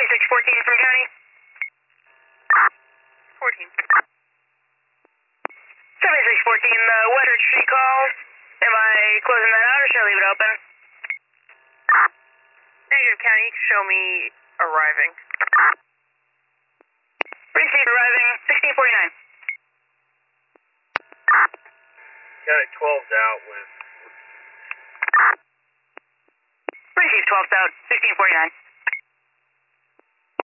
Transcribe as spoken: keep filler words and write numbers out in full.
seventy-six fourteen from county. fourteen. seventy-six fourteen, the Western Street call. Am I closing that out or should I leave it open? Negative, county. Show me arriving. Received arriving sixteen forty-nine. County twelve's out with. Received twelve's out sixteen forty-nine.